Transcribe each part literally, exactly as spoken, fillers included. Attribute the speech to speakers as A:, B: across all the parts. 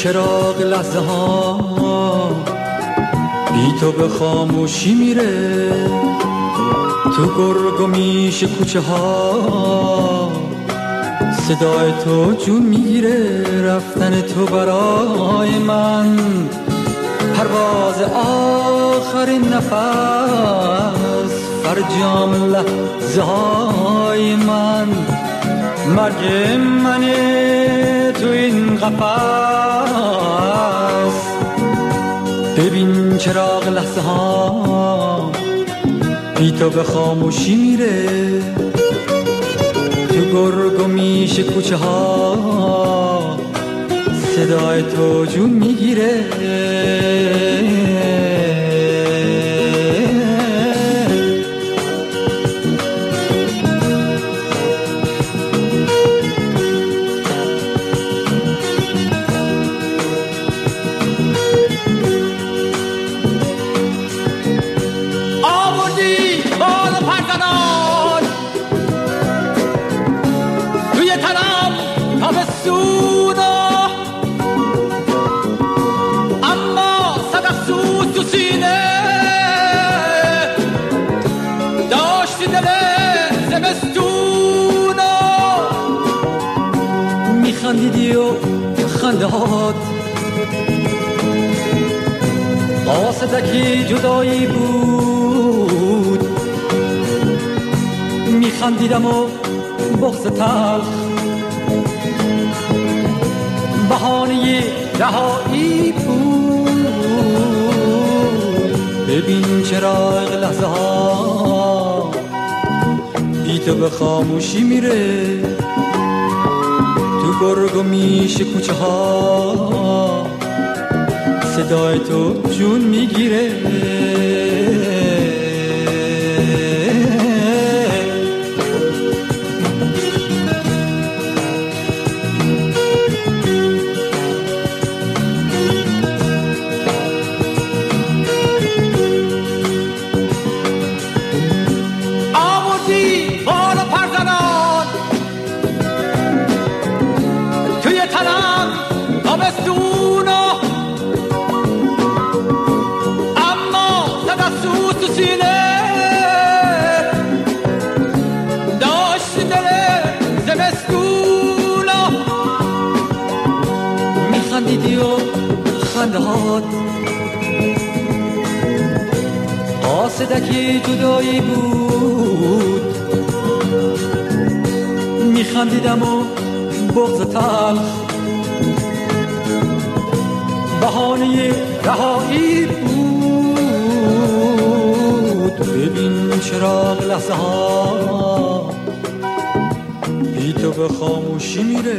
A: چراغ لحظه ها بی تو به خاموشی میره، تو گرگ و میش کوچه ها صدای تو جون میگیره. رفتن تو برای من پرواز آخرین نفس، فرجام لحظه های من مرگ منه تو این قفس. ببین چراغ لحظه ها بی تو به خاموشی میره، تو گرگ و میش کوچه ها صدای تو جون میگیره. خندیدی و خندهات قاصدکی جدایی بود، میخندیدم و بغض تلخ بهانه رهایی بود. ببین چراغ لحظه ها بی تو به خاموشی میره، گرگ و میش کوچه ها صدای تو جون میگیره. خندیدی و خندهات قاصدکی جدایی بود، میخندیدم و بغض تلخ بهانه رهایی بود. ببین چراغ لحظه ها بی تو به خاموشی میره،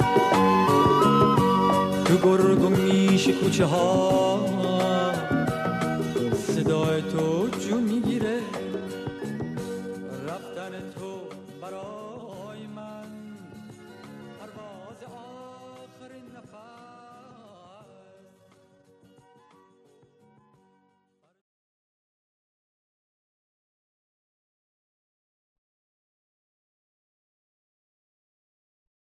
A: تو گرگ و میش کوچه ها صدای تو جون میگیره.